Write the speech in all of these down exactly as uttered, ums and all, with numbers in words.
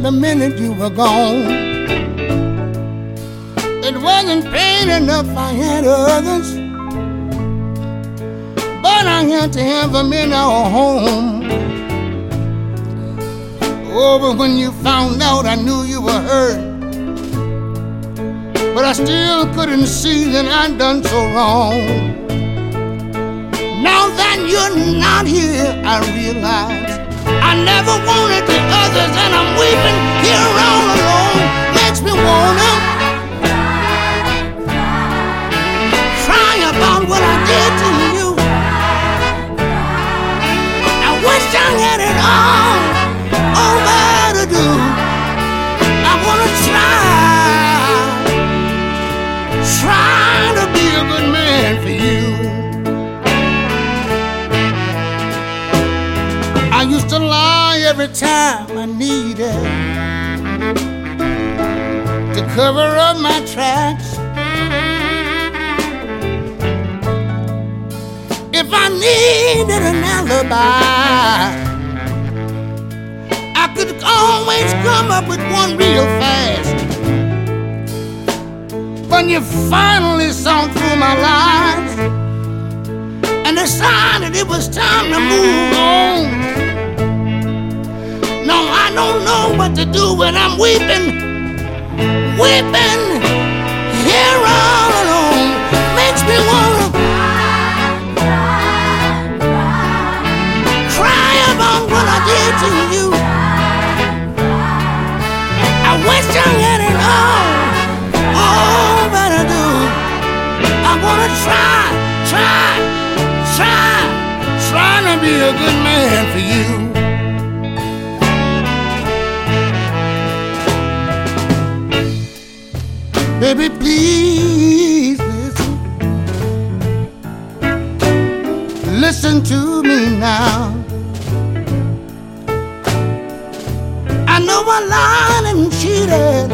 the minute you were gone. It wasn't pain enough, I had others, but I had to have them in our home. Oh, but when you found out, I knew you were hurt, but I still couldn't see that I'd done so wrong. Now that you're not here, I realize I never wanted the others, and I'm weeping here all alone. Makes me wanna cry about what I did to you. I wish I had it all over to do. I wanna try, try to be a good man for you. I used to lie every time I needed to cover up my tracks. If I needed an alibi, I could always come up with one real fast. When you finally saw through my lies and decided it was time to move on. No, I don't know what to do when I'm weeping, weeping here all alone. Makes me wanna cry about what I did to you. I wish I had it all, all that I do. I wanna try, try, try, try to be a good man for you. Baby, please listen. Listen to me now. I know I lied and cheated.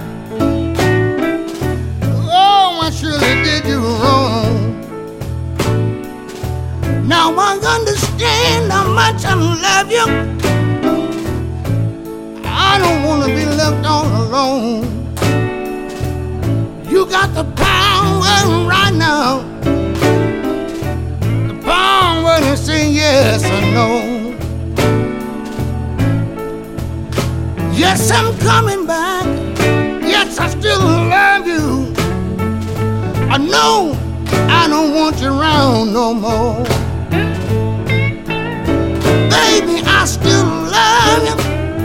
Oh, I surely did you wrong. Now I understand how much I love you. I don't want to be left all alone. You got the power right now, the power to say yes or no. Yes, I'm coming back. Yes, I still love you. I know I don't want you around no more. Baby, I still love you.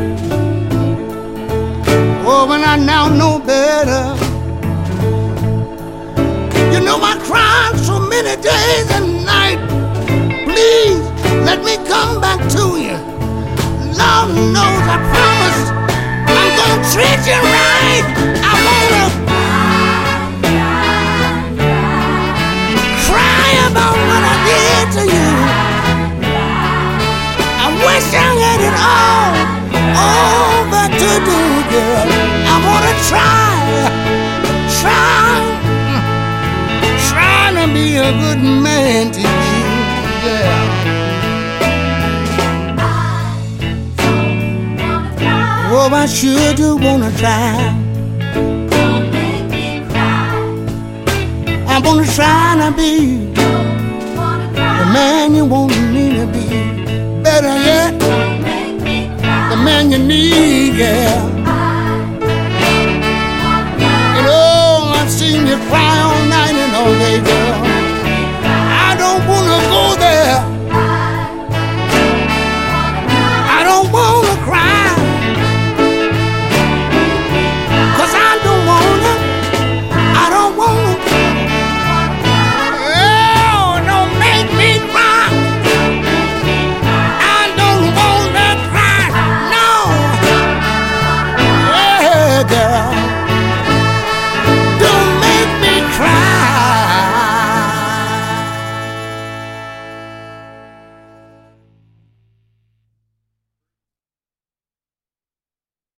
Oh, and I now know better. You know I cried so many days and nights. Please let me come back to you. Lord knows I promise I'm gonna treat you right. I wanna cry about what I did to you. I wish I had it all, all but to do, girl. I wanna try, try. Be a good man to you, yeah. Oh, I sure do wanna try. Don't make me cry. I'm gonna try to be Don't wanna cry. the man you want me to be. Better yet, Don't make me cry. the man you need, yeah.